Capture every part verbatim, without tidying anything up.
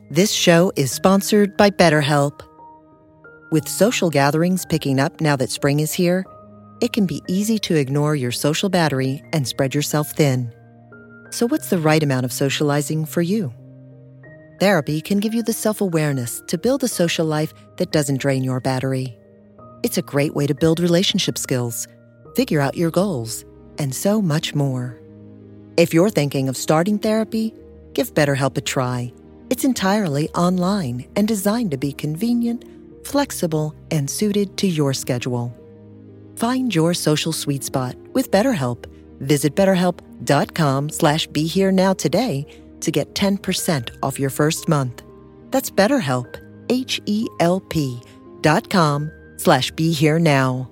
This show is sponsored by BetterHelp. With social gatherings picking up now that spring is here, it can be easy to ignore your social battery and spread yourself thin. So what's the right amount of socializing for you? Therapy can give you the self-awareness to build a social life that doesn't drain your battery. It's a great way to build relationship skills, figure out your goals, and so much more. If you're thinking of starting therapy, give BetterHelp a try. It's entirely online and designed to be convenient, flexible, and suited to your schedule. Find your social sweet spot with BetterHelp. Visit betterhelp.com slash be here now today to get ten percent off your first month. That's BetterHelp, H-E-L-P dot com slash be here now.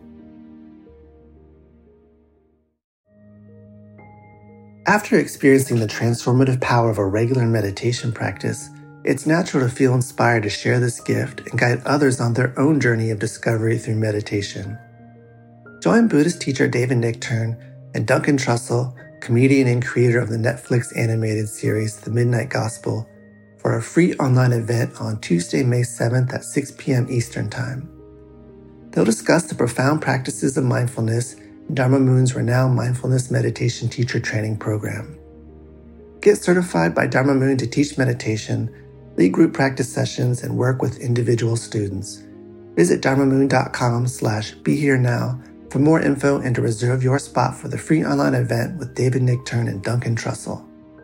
After experiencing the transformative power of a regular meditation practice, it's natural to feel inspired to share this gift and guide others on their own journey of discovery through meditation. Join Buddhist teacher David Nichtern and Duncan Trussell, comedian and creator of the Netflix animated series The Midnight Gospel, for a free online event on Tuesday, May seventh at six p.m. Eastern Time. They'll discuss the profound practices of mindfulness in Dharma Moon's renowned mindfulness meditation teacher training program. Get certified by Dharma Moon to teach meditation, lead group practice sessions, and work with individual students. Visit dharmamoon.com slash be here now for more info and to reserve your spot for the free online event with David Nichtern and Duncan Trussell.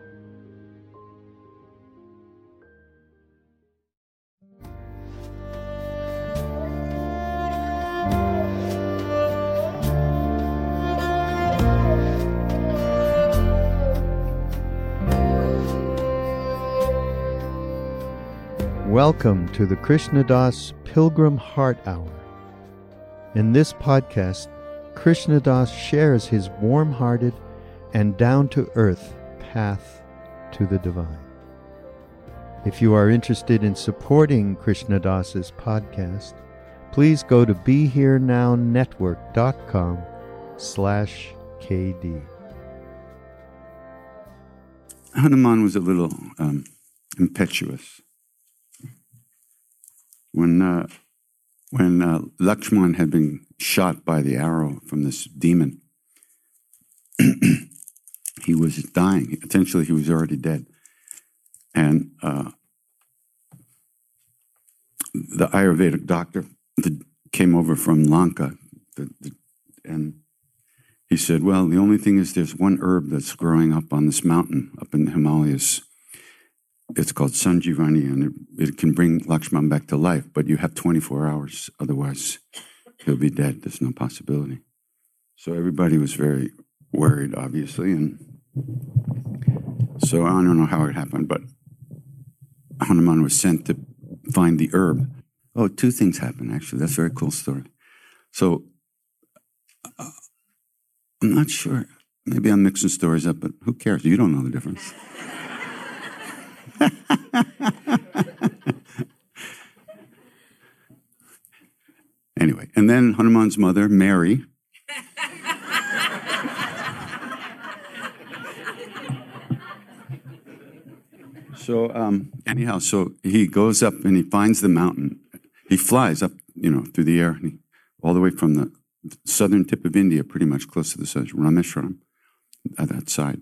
Welcome to the Krishna Das Pilgrim Heart Hour. In this podcast, Krishna Das shares his warm-hearted and down-to-earth path to the divine. If you are interested in supporting Krishna Das's podcast, please go to BeHereNowNetwork.com slash KD. Hanuman was a little um, impetuous. When uh, when uh, Lakshman had been shot by the arrow from this demon, he was dying. Essentially, he was already dead. And uh, the Ayurvedic doctor the, came over from Lanka, the, the, and he said, well, the only thing is there's one herb that's growing up on this mountain up in the Himalayas. It's called Sanjivani, and it, it can bring Lakshman back to life, but you have twenty-four hours. Otherwise, he'll be dead. There's no possibility. So everybody was very worried, obviously, and so I don't know how it happened, but Hanuman was sent to find the herb. Oh, two things happened, actually. That's a very cool story. So uh, I'm not sure. Maybe I'm mixing stories up, but who cares? You don't know the difference. Anyway, and then Hanuman's mother, Mary, so um, anyhow, so he goes up and he finds the mountain. He flies up, you know, through the air, and he, all the way from the southern tip of India, pretty much close to the sun, Rameshwaram, at that side,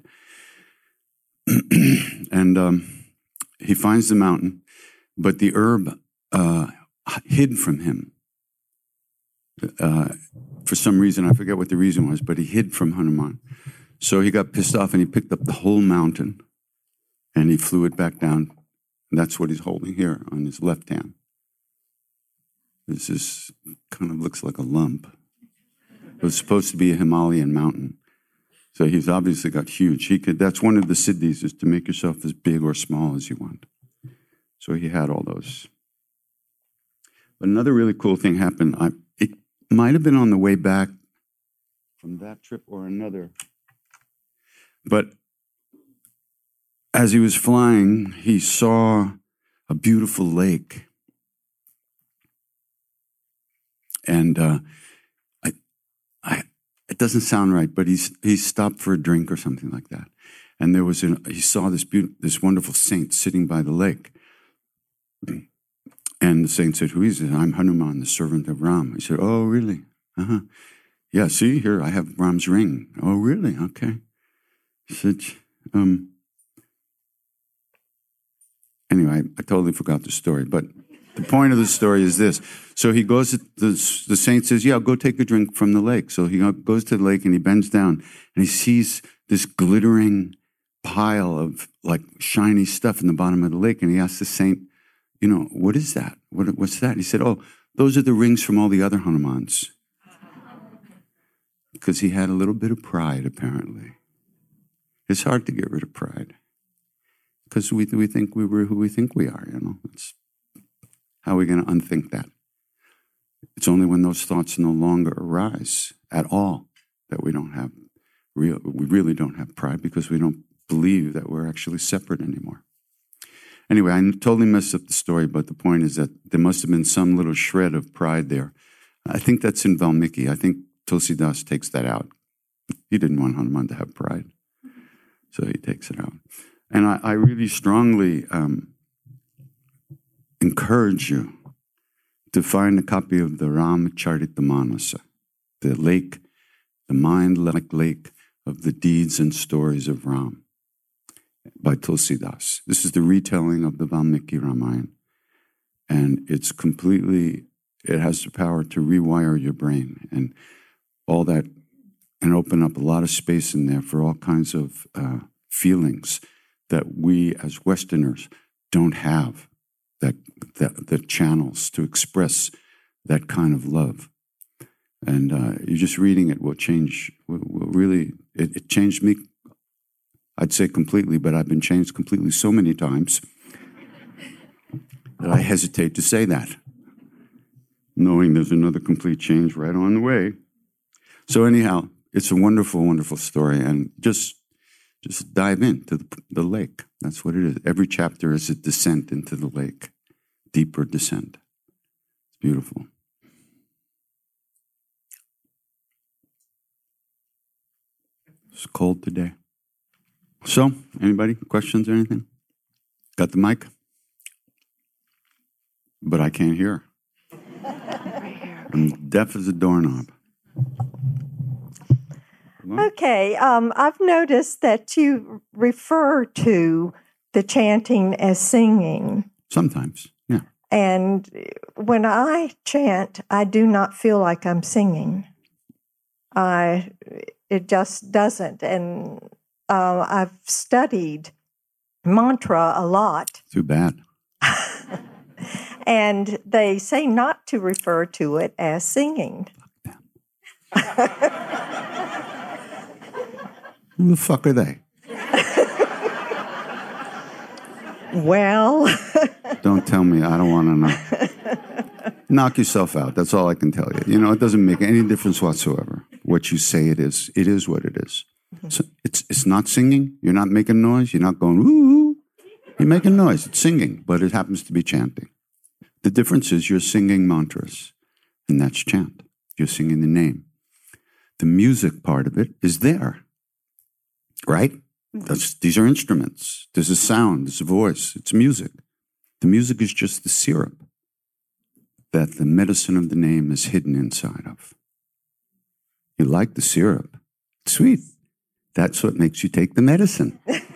and um, he finds the mountain, but the herb uh, hid from him. Uh, for some reason, I forget what the reason was, but he hid from Hanuman. So he got pissed off and he picked up the whole mountain and he flew it back down. And that's what he's holding here on his left hand. This is kind of looks like a lump. It was supposed to be a Himalayan mountain. So he's obviously got huge. He could. That's one of the siddhis, is to make yourself as big or small as you want. So he had all those. But another really cool thing happened. I, it might have been on the way back from that trip or another. But as he was flying, he saw a beautiful lake. And uh, I, I, it doesn't sound right, but he's he stopped for a drink or something like that. And there was, an, he saw this beautiful, this wonderful saint sitting by the lake. And the saint said, who is it? I'm Hanuman, the servant of Ram. He said, oh, really? Uh-huh. Yeah, see, here, I have Ram's ring. Oh, really? Okay. He said, um, anyway, I, I totally forgot the story, but the point of the story is this. So he goes, to the, the saint says, yeah, go take a drink from the lake. So he goes to the lake and he bends down and he sees this glittering pile of like shiny stuff in the bottom of the lake. And he asks the saint, you know, what is that? What, what's that? He said, oh, those are the rings from all the other Hanumans. Because he had a little bit of pride, apparently. It's hard to get rid of pride. Because we, we think we were who we think we are, you know. It's, how are we going to unthink that? It's only when those thoughts no longer arise at all that we don't have real, we really don't have pride because we don't believe that we're actually separate anymore. Anyway, I totally messed up the story, but the point is that there must have been some little shred of pride there. I think that's in Valmiki. I think Tulsidas takes that out. He didn't want Hanuman to have pride, so he takes it out. And I, I really strongly um, encourage you to find a copy of the Ramacharitamanasa, the lake, the mind-like lake of the deeds and stories of Ram, by Tulsidas. This is the retelling of the Valmiki Ramayana. And it's completely, it has the power to rewire your brain and all that, and open up a lot of space in there for all kinds of uh, feelings that we as Westerners don't have, that, that the channels to express that kind of love. And uh, you just reading it will change, will, will really, it, it changed me, I'd say completely, but I've been changed completely so many times that I hesitate to say that, knowing there's another complete change right on the way. So anyhow, it's a wonderful, wonderful story, and just just dive into the, the lake. That's what it is. Every chapter is a descent into the lake, deeper descent. It's beautiful. It's cold today. So, anybody, questions or anything? Got the mic? But I can't hear. I'm deaf as a doorknob. Okay, um, I've noticed that you refer to the chanting as singing. Sometimes, yeah. And when I chant, I do not feel like I'm singing. I, it just doesn't. And uh, I've studied mantra a lot. Too bad. And they say not to refer to it as singing. Who the fuck are they? Well. Don't tell me. I don't want to know. Knock yourself out. That's all I can tell you. You know, it doesn't make any difference whatsoever what you say it is. It is what it is. Mm-hmm. So it's it's not singing. You're not making noise. You're not going, ooh. You're making noise. It's singing, but it happens to be chanting. The difference is you're singing mantras, and that's chant. You're singing the name. The music part of it is there, right? That's, these are instruments. There's a sound, there's a voice, it's music. The music is just the syrup that the medicine of the name is hidden inside of. You like the syrup. It's sweet. That's what makes you take the medicine.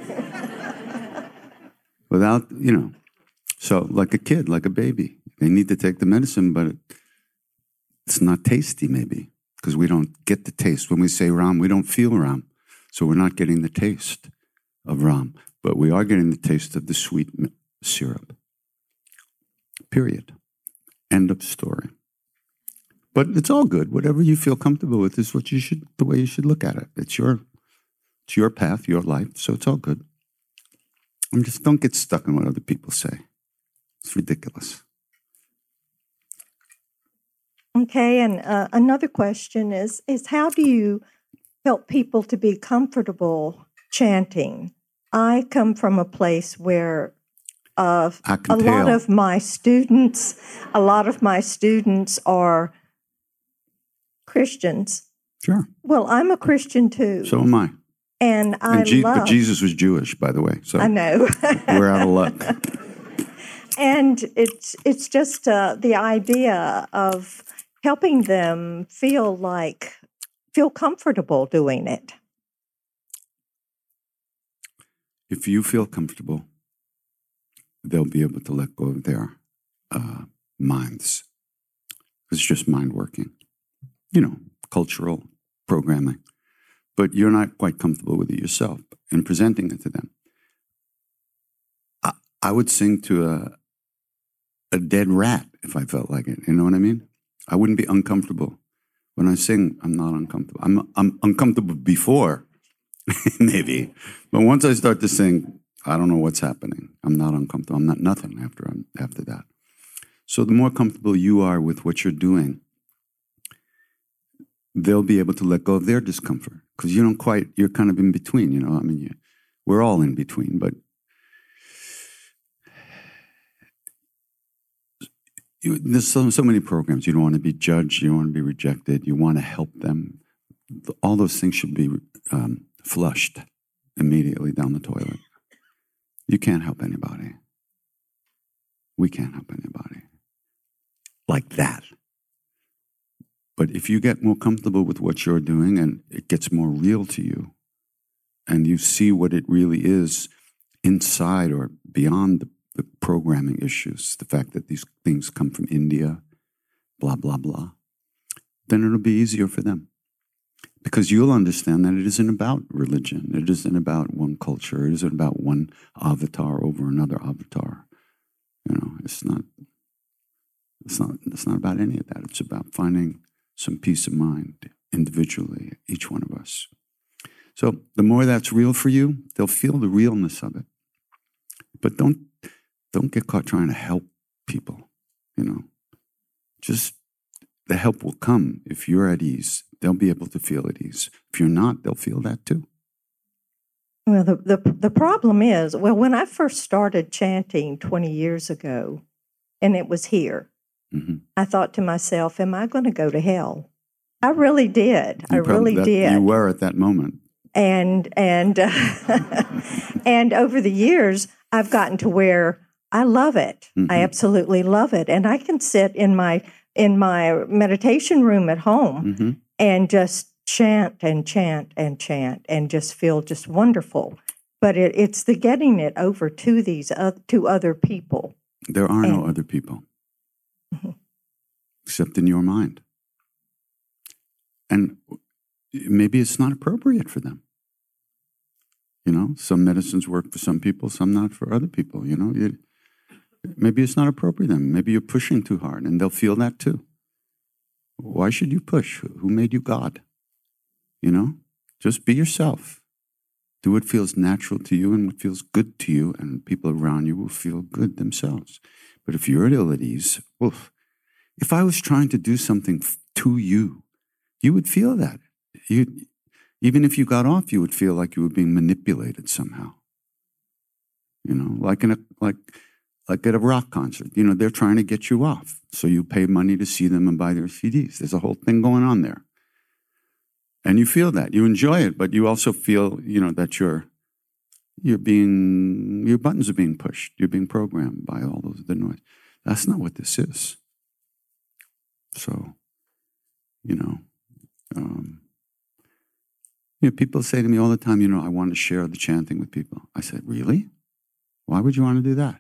Without, you know, so like a kid, like a baby. They need to take the medicine, but it, it's not tasty maybe, because we don't get the taste. When we say Ram, we don't feel Ram. So we're not getting the taste of Ram, but we are getting the taste of the sweet syrup. Period. End of story. But it's all good. Whatever you feel comfortable with is what you should, the way you should look at it. It's your, it's your path, your life, so it's all good. And just don't get stuck in what other people say. It's ridiculous. Okay, and uh, another question is, is how do you help people to be comfortable chanting? I come from a place where uh, a tell. lot of my students, a lot of my students are Christians. Sure. Well, I'm a Christian too. So am I. And I and Je- love... But Jesus was Jewish, by the way. So I know. We're out of luck. and it's it's just uh, the idea of helping them feel like feel comfortable doing it. If you feel comfortable, they'll be able to let go of their uh, minds. It's just mind working, you know, cultural programming. But you're not quite comfortable with it yourself in presenting it to them. I, I would sing to a, a dead rat if I felt like it. You know what I mean? I wouldn't be uncomfortable. When I sing, I'm not uncomfortable. I'm, I'm uncomfortable before, maybe. But once I start to sing, I don't know what's happening. I'm not uncomfortable. I'm not nothing after after that. So the more comfortable you are with what you're doing, they'll be able to let go of their discomfort. Because you don't quite, you're kind of in between, you know. I mean, you, we're all in between, but you, there's so, so many programs. You don't want to be judged. You don't want to be rejected. You want to help them. All those things should be um, flushed immediately down the toilet. You can't help anybody. We can't help anybody like that. But if you get more comfortable with what you're doing and it gets more real to you and you see what it really is inside or beyond the, the programming issues, the fact that these things come from India, blah, blah, blah, then it'll be easier for them. Because you'll understand that it isn't about religion. It isn't about one culture. It isn't about one avatar over another avatar. You know, it's not, it's not, it's not about any of that. It's about finding some peace of mind individually, each one of us. So the more that's real for you, they'll feel the realness of it. But don't, don't get caught trying to help people, you know. Just, the help will come if you're at ease. They'll be able to feel at ease. If you're not, they'll feel that too. Well, the, the, the problem is, well, when I first started chanting twenty years ago, and it was here, mm-hmm. I thought to myself, am I going to go to hell? I really did. You I really that, did. You were at that moment. And, and, uh, and over the years, I've gotten to where I love it. Mm-hmm. I absolutely love it. And I can sit in my, in my meditation room at home mm-hmm. and just chant and chant and chant and just feel just wonderful. But it, it's the getting it over to these uh, to other people. There are and, no other people mm-hmm. except in your mind. And maybe it's not appropriate for them. You know, some medicines work for some people, some not for other people. You know, it, maybe it's not appropriate for them. Maybe you're pushing too hard and they'll feel that too. Why should you push? Who made you God? You know, just be yourself. Do what feels natural to you and what feels good to you, and people around you will feel good themselves. But if you're ill at ease, oof, if I was trying to do something to you, you would feel that. You, even if you got off, you would feel like you were being manipulated somehow. You know, like in a like like at a rock concert. You know, they're trying to get you off, so you pay money to see them and buy their C Ds. There's a whole thing going on there. And you feel that. You enjoy it, but you also feel, you know, that you're you're being, your buttons are being pushed. You're being programmed by all those the noise. That's not what this is. So, you know, um, you know, people say to me all the time, you know, I want to share the chanting with people. I said, really? Why would you want to do that?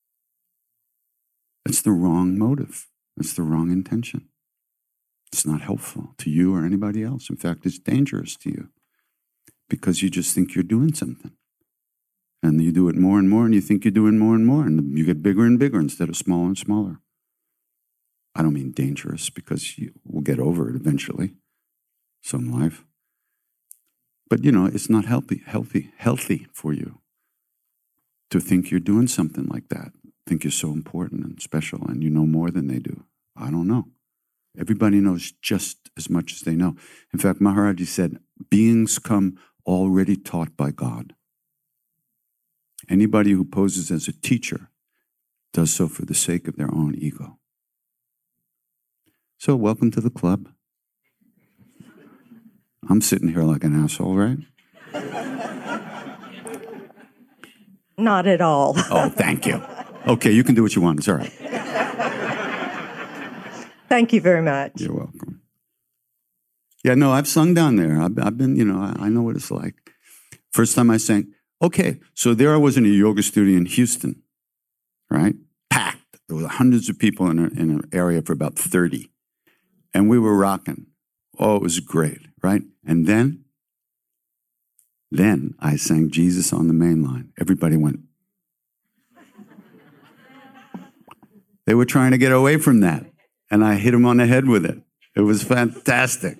It's the wrong motive. It's the wrong intention. It's not helpful to you or anybody else. In fact, it's dangerous to you because you just think you're doing something. And you do it more and more, and you think you're doing more and more, and you get bigger and bigger instead of smaller and smaller. I don't mean dangerous, because you will get over it eventually, some life. But, you know, it's not healthy, healthy, healthy for you to think you're doing something like that, think you're so important and special, and you know more than they do. I don't know. Everybody knows just as much as they know. In fact, Maharaji said, beings come already taught by God. Anybody who poses as a teacher does so for the sake of their own ego. So welcome to the club. I'm sitting here like an asshole, right? Not at all. Oh, thank you. Okay, you can do what you want. It's all right. Thank you very much. You're welcome. Yeah, no, I've sung down there. I've, I've been, you know, I, I know what it's like. First time I sang, okay, so there I was in a yoga studio in Houston, right? Packed. There were hundreds of people in, a, in an area for about thirty. And we were rocking. Oh, it was great, right? And then, then I sang Jesus on the Main Line. Everybody went. They were trying to get away from that. And I hit them on the head with it. It was fantastic.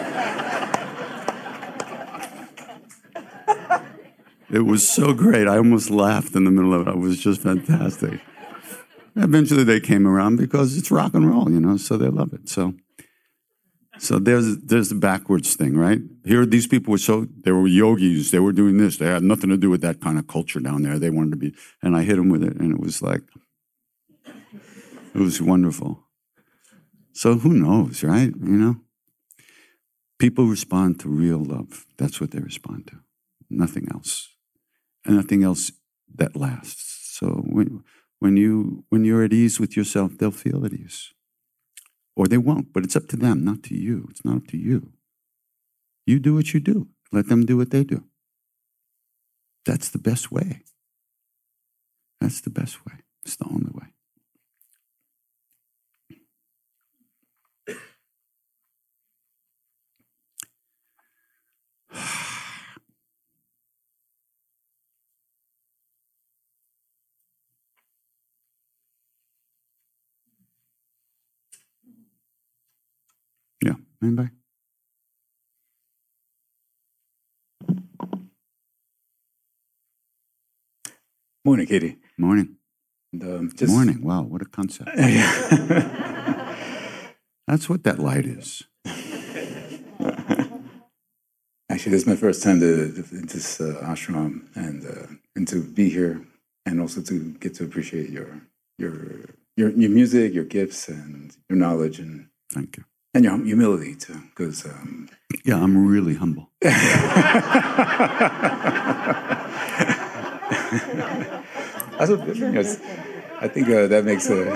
It was so great. I almost laughed in the middle of it. It was just fantastic. Eventually they came around because it's rock and roll, you know, so they love it. So so there's there's the backwards thing, right? Here, these people were so, they were yogis. They were doing this. They had nothing to do with that kind of culture down there. They wanted to be, and I hit them with it, and it was like, it was wonderful. So who knows, right? You know? People respond to real love. That's what they respond to. Nothing else. And nothing else that lasts. So when, when, you, when you're at ease with yourself, they'll feel at ease. Or they won't, but it's up to them, not to you. It's not up to you. You do what you do. Let them do what they do. That's the best way. That's the best way. It's the only way. Yeah, anybody? Morning, Katie. Morning. And, um, just... Morning. Wow, what a concept. That's what that light is. Actually, this is my first time to, to this uh, ashram, and uh, and to be here, and also to get to appreciate your your your your music, your gifts, and your knowledge, and thank you, and your humility too. Because um, yeah, I'm really humble. That's what, you know, I think uh, that makes a.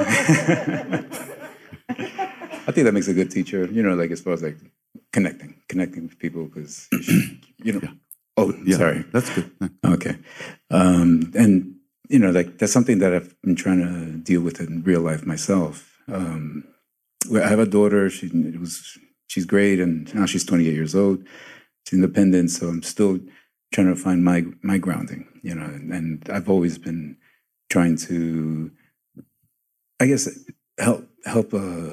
I think that makes a good teacher. You know, like as far as like connecting, connecting with people, because you know. Yeah. Oh, yeah, sorry. That's good. Okay, um, and you know, like that's something that I've been trying to deal with in real life myself. Um, I have a daughter. She it was she's great, and now she's twenty-eight years old. She's independent, so I'm still trying to find my my grounding. You know, and, and I've always been trying to, I guess, help help. Uh,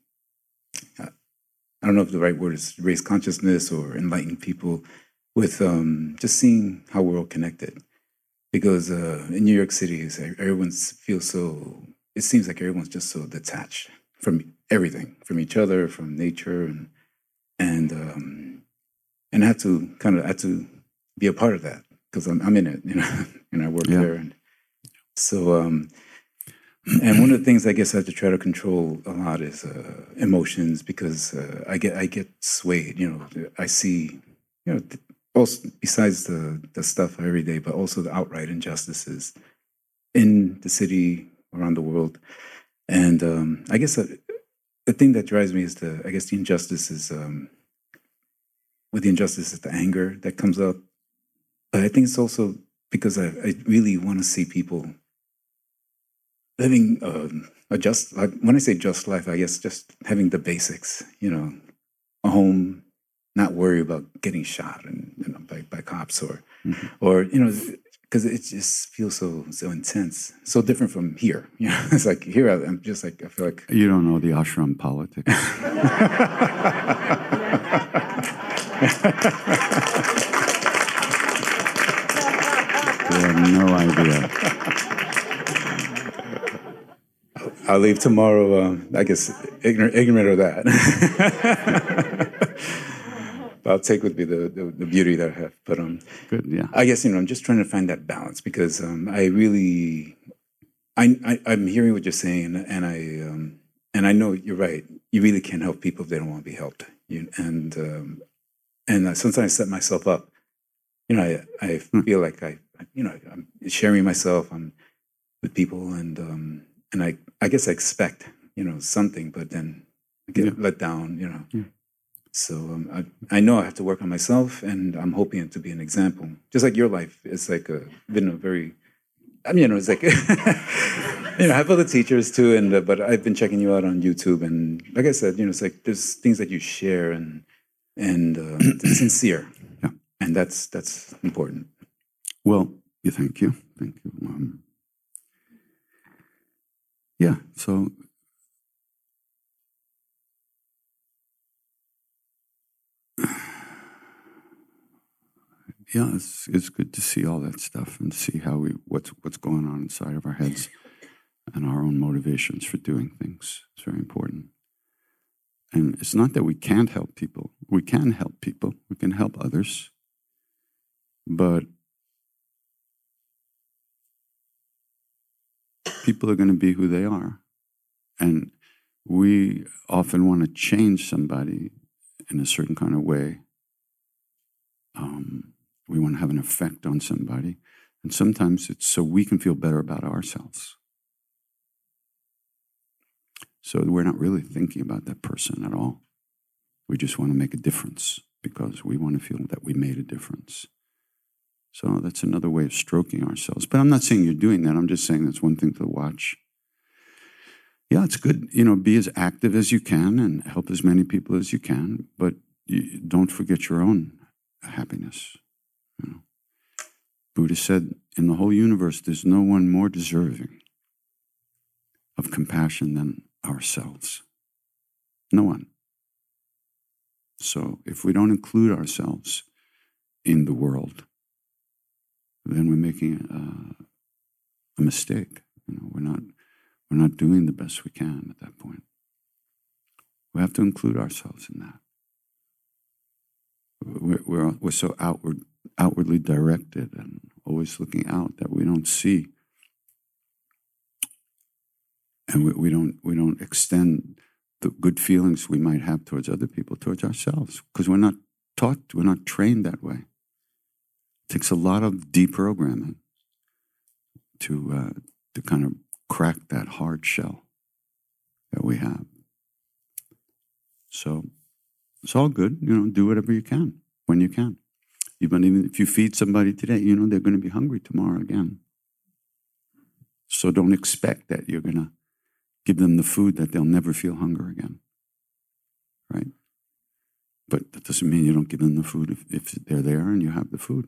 I don't know if the right word is raise consciousness or enlighten people with um, just seeing how we're all connected. Because uh, in New York City, everyone feels so, it seems like everyone's just so detached from everything, from each other, from nature. And and um, and I have to kind of, I have to be a part of that because I'm, I'm in it, you know, and I work yeah. there. And so, um, and one of the things I guess I have to try to control a lot is uh, emotions, because uh, I get I get swayed. You know, I see, you know, also besides the the stuff every day, but also the outright injustices in the city, around the world, and um, I guess uh, the thing that drives me is the I guess the injustice is um, with the injustice is the anger that comes up, but I think it's also because I, I really want to see people living uh, a just life. When I say just life, I guess just having the basics, you know, a home, not worry about getting shot and you know, by, by cops or, mm-hmm. or you know, because it just feels so so intense, so different from here. You know, it's like here I'm just like I feel like you don't know the ashram politics. You have no idea. I'll leave tomorrow, um, I guess, ignorant, ignorant of that. But I'll take with me the, the, the beauty that I have. But um, good, yeah. I guess, you know, I'm just trying to find that balance because um, I really, I, I, I'm hearing what you're saying, and I um, and I know you're right. You really can't help people if they don't want to be helped. You, and um, and uh, sometimes I set myself up. You know, I, I feel like I, you know, I'm sharing myself. I'm with people, and um, and I I guess I expect, you know, something, but then I get Yeah. let down, you know. Yeah. So um, I I know I have to work on myself, and I'm hoping to be an example, just like your life. It's like a, been a very, I mean, you know, it's like, you know, I have other teachers too, and uh, but I've been checking you out on YouTube, and like I said, you know, it's like there's things that you share, and and uh, it's sincere, Yeah. and that's that's important. Well, yeah, thank you. Thank you. Um, yeah, so yeah, it's it's good to see all that stuff and see how we what's what's going on inside of our heads and our own motivations for doing things. It's very important. And it's not that we can't help people. We can help people. We can help others. But people are going to be who they are. And we often want to change somebody in a certain kind of way. Um, we want to have an effect on somebody. And sometimes it's so we can feel better about ourselves. So we're not really thinking about that person at all. We just want to make a difference because we want to feel that we made a difference. So that's another way of stroking ourselves. But I'm not saying you're doing that. I'm just saying that's one thing to watch. Yeah, it's good, you know, be as active as you can and help as many people as you can, but you don't forget your own happiness. You know? Buddha said, in the whole universe, there's no one more deserving of compassion than ourselves. No one. So if we don't include ourselves in the world, then we're making a, a mistake. You know, we're not we're not doing the best we can at that point. We have to include ourselves in that. We're we're, we're so outward outwardly directed and always looking out that we don't see, and we, we don't we don't extend the good feelings we might have towards other people towards ourselves because we're not taught, we're not trained that way. It takes a lot of deprogramming to uh, to kind of crack that hard shell that we have. So it's all good, you know. Do whatever you can when you can. Even even if you feed somebody today, you know they're going to be hungry tomorrow again. So don't expect that you're going to give them the food that they'll never feel hunger again, right? But that doesn't mean you don't give them the food if, if they're there and you have the food.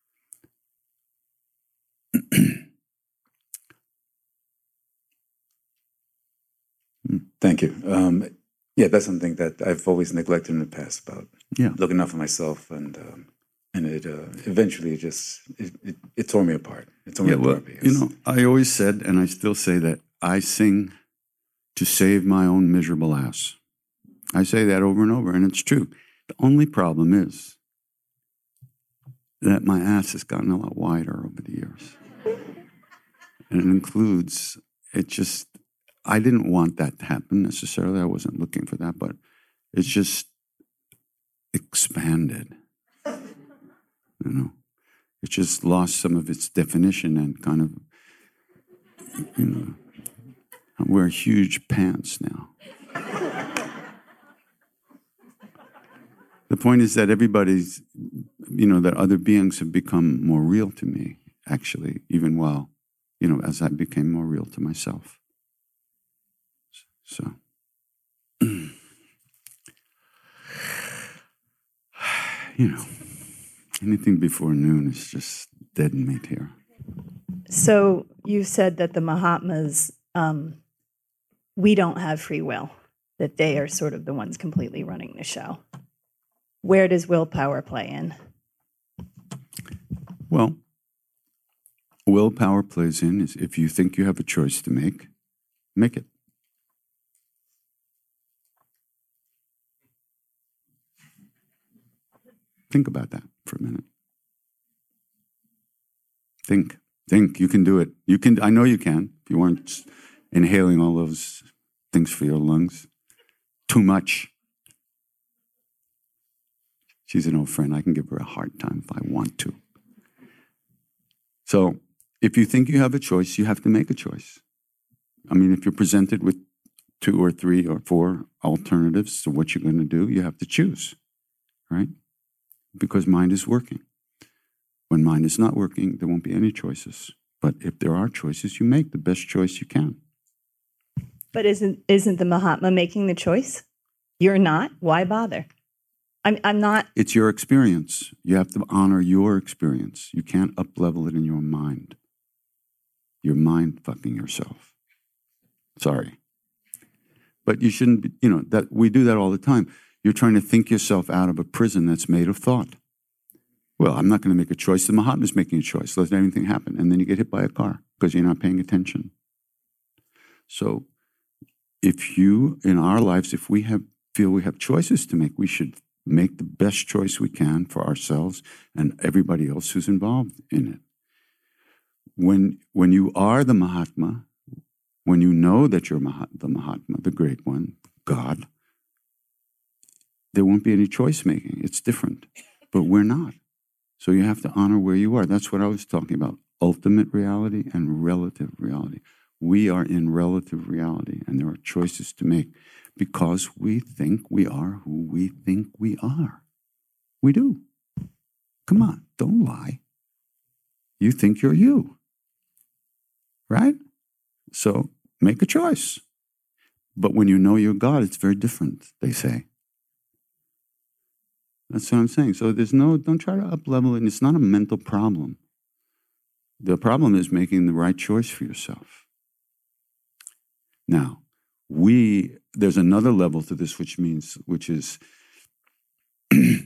Thank you. Um, yeah, that's something that I've always neglected in the past about Yeah. looking out for myself, and um, and it uh, eventually just it, it, it tore me apart. It tore Yeah, me well, apart. you know, I always said, and I still say that I sing to save my own miserable ass. I say that over and over, and it's true. The only problem is that my ass has gotten a lot wider over the years. And it includes, it just, I didn't want that to happen necessarily. I wasn't looking for that, but it's just expanded. You know, it just lost some of its definition and kind of, you know, I wear huge pants now. The point is that everybody's, you know, that other beings have become more real to me, actually, even while, you know, as I became more real to myself. So, you know, anything before noon is just dead meat here. So you said that the Mahatmas, um, we don't have free will, that they are sort of the ones completely running the show. Where does willpower play in? Well, willpower plays in is if you think you have a choice to make, make it. Think about that for a minute. Think, think, you can do it. You can, I know you can, if you weren't inhaling all those things for your lungs. Too much. She's an old friend. I can give her a hard time if I want to. So if you think you have a choice, you have to make a choice. I mean, if you're presented with two or three or four alternatives to what you're going to do, you have to choose, right? Because mind is working. When mind is not working, there won't be any choices. But if there are choices, you make the best choice you can. But isn't isn't the Mahatma making the choice? You're not. Why bother? I'm I'm not. It's your experience. You have to honor your experience. You can't up-level it in your mind. You're mind fucking yourself. Sorry. But you shouldn't be, you know, that we do that all the time. You're trying to think yourself out of a prison that's made of thought. Well, I'm not going to make a choice. The Mahatma's making a choice. Let anything happen. And then you get hit by a car because you're not paying attention. So if you, in our lives, if we have feel we have choices to make, we should make the best choice we can for ourselves and everybody else who's involved in it. When, when you are the Mahatma, when you know that you're Mahat, the Mahatma, the great one, God, there won't be any choice making. It's different. But we're not. So you have to honor where you are. That's what I was talking about. Ultimate reality and relative reality. We are in relative reality, and there are choices to make because we think we are who we think we are. We do. Come on, don't lie. You think you're you, right? So make a choice. But when you know you're God, it's very different, they say. That's what I'm saying. So there's no, don't try to up-level it. It's not a mental problem. The problem is making the right choice for yourself. Now, we, there's another level to this, which means, which is the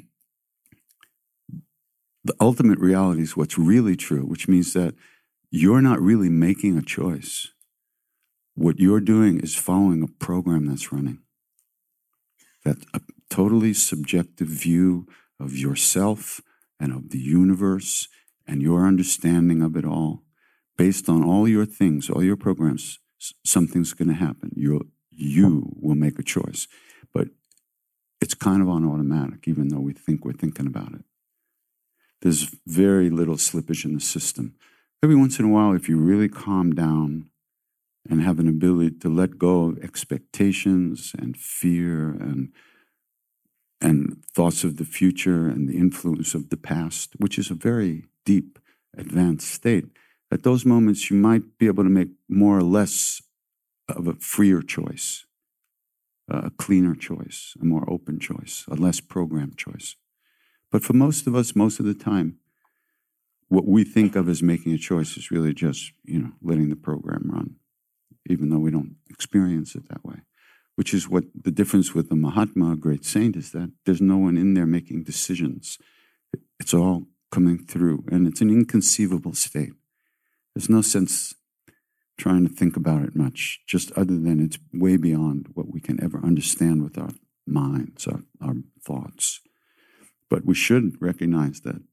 ultimate reality is what's really true, which means that you're not really making a choice. What you're doing is following a program that's running. That's a totally subjective view of yourself and of the universe and your understanding of it all. Based on all your things, all your programs, something's going to happen. You you will make a choice. But it's kind of on automatic, even though we think we're thinking about it. There's very little slippage in the system. Every once in a while, if you really calm down and have an ability to let go of expectations and fear and and thoughts of the future and the influence of the past, which is a very deep, advanced state, at those moments you might be able to make more or less of a freer choice, a cleaner choice, a more open choice, a less programmed choice. But for most of us, most of the time, what we think of as making a choice is really just, you know, letting the program run, even though we don't experience it that way. Which is what the difference with the Mahatma, a great saint, is that there's no one in there making decisions. It's all coming through, and it's an inconceivable state. There's no sense trying to think about it much, just other than it's way beyond what we can ever understand with our minds, our, our thoughts. But we should recognize that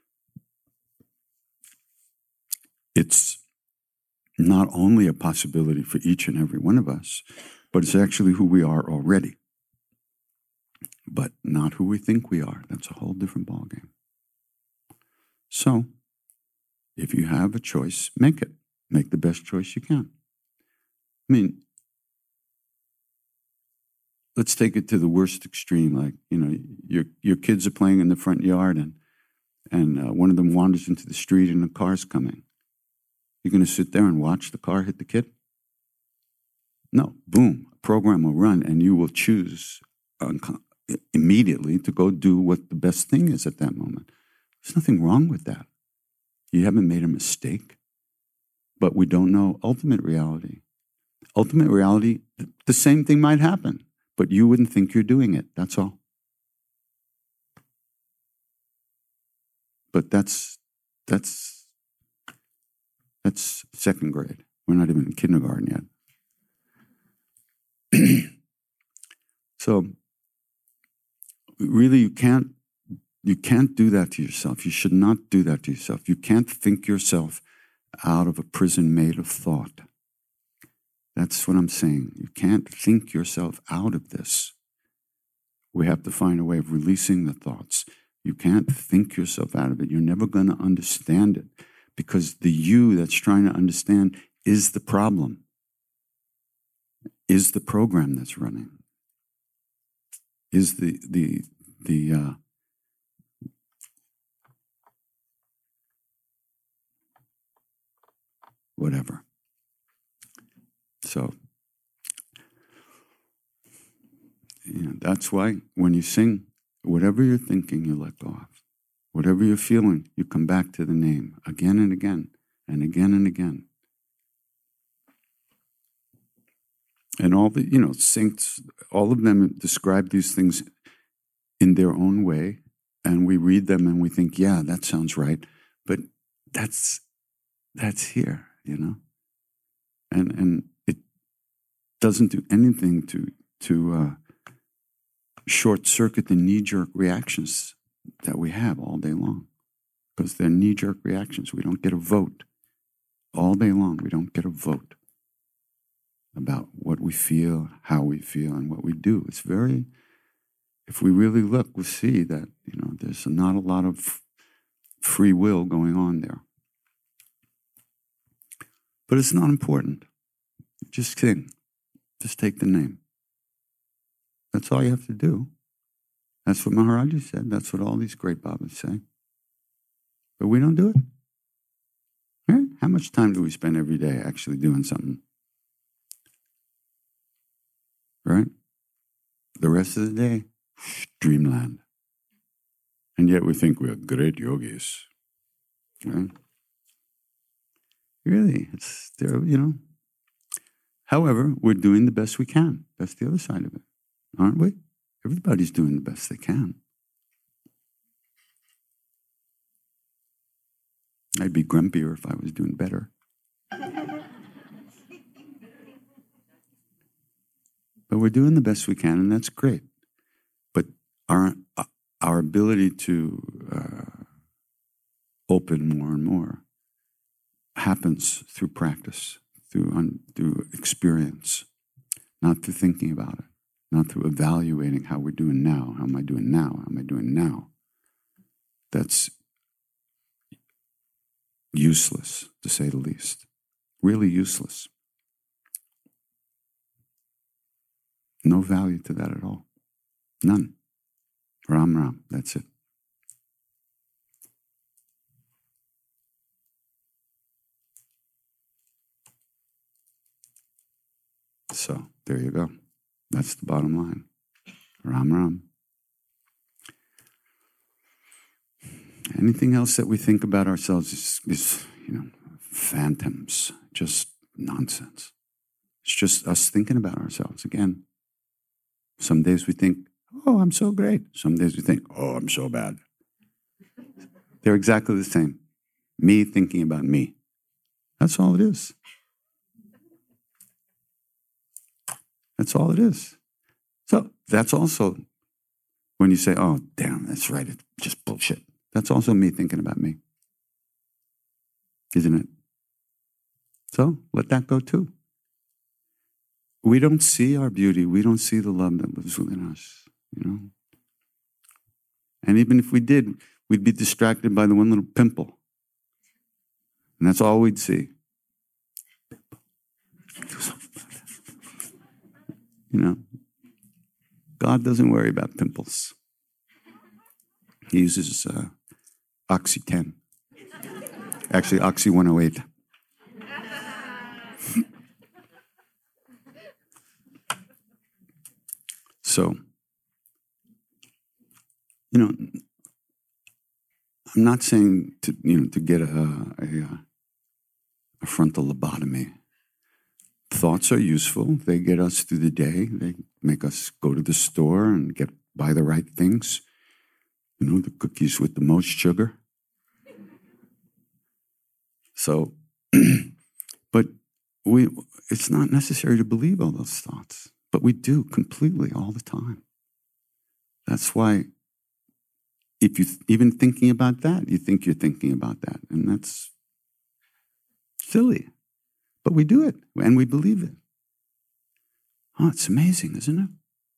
it's not only a possibility for each and every one of us, but it's actually who we are already. But not who we think we are. That's a whole different ballgame. So, if you have a choice, make it. Make the best choice you can. I mean, let's take it to the worst extreme. Like, you know, your your kids are playing in the front yard and, and uh, one of them wanders into the street and a car's coming. You're going to sit there and watch the car hit the kid? No, boom, a program will run and you will choose un- immediately to go do what the best thing is at that moment. There's nothing wrong with that. You haven't made a mistake, but we don't know ultimate reality. Ultimate reality, th- the same thing might happen, but you wouldn't think you're doing it, that's all. But that's, that's, that's second grade. We're not even in kindergarten yet. So really you can't you can't do that to yourself. You should not do that to yourself. You can't think yourself out of a prison made of thought. That's what I'm saying. You can't think yourself out of this. We have to find a way of releasing the thoughts. You can't think yourself out of it. You're never going to understand it because the you that's trying to understand is the problem, is the program that's running, is the, the, the, uh, whatever. So, you know, that's why when you sing, whatever you're thinking, you let go of. Whatever you're feeling, you come back to the name again and again and again and again. And all the, you know, saints, all of them describe these things in their own way. And we read them and we think, yeah, that sounds right. But that's, that's here, you know? And, and it doesn't do anything to, to, uh, short circuit the knee-jerk reactions that we have all day long, because they're knee-jerk reactions. We don't get a vote all day long. We don't get a vote about what we feel, how we feel, and what we do. It's very, if we really look, we'll see that, you know, there's not a lot of free will going on there. But it's not important. Just sing. Just take the name. That's all you have to do. That's what Maharaji said. That's what all these great Babas say. But we don't do it. Right? How much time do we spend every day actually doing something? Right? The rest of the day, dreamland. And yet we think we're great yogis. Right? Really, it's there, you know. However, we're doing the best we can. That's the other side of it. Aren't we? Everybody's doing the best they can. I'd be grumpier if I was doing better. But we're doing the best we can, and that's great. But our our ability to uh, open more and more happens through practice, through un, through experience, not through thinking about it. Not through evaluating how we're doing now. How am I doing now? How am I doing now? That's useless, to say the least. Really useless. No value to that at all. None. Ram Ram, that's it. So, there you go. That's the bottom line. Ram Ram. Anything else that we think about ourselves is, is, you know, phantoms, just nonsense. It's just us thinking about ourselves again. Some days we think, oh, I'm so great. Some days we think, oh, I'm so bad. They're exactly the same. Me thinking about me. That's all it is. That's all it is. So that's also when you say, oh, damn, that's right, it's just bullshit. That's also me thinking about me. Isn't it? So let that go too. We don't see our beauty. We don't see the love that lives within us, you know? And even if we did, we'd be distracted by the one little pimple. And that's all we'd see. You know, God doesn't worry about pimples. He uses uh, Oxy ten. Actually, Oxy one oh eight. So, you know, I'm not saying to, you know, to get a, a, a frontal lobotomy. Thoughts are useful. They get us through the day. They make us go to the store and get buy the right things. You know, the cookies with the most sugar. So, but we it's not necessary to believe all those thoughts. But we do completely all the time. That's why if you even thinking about that, you think you're thinking about that. And that's silly. But we do it, and we believe it. Oh, it's amazing, isn't it?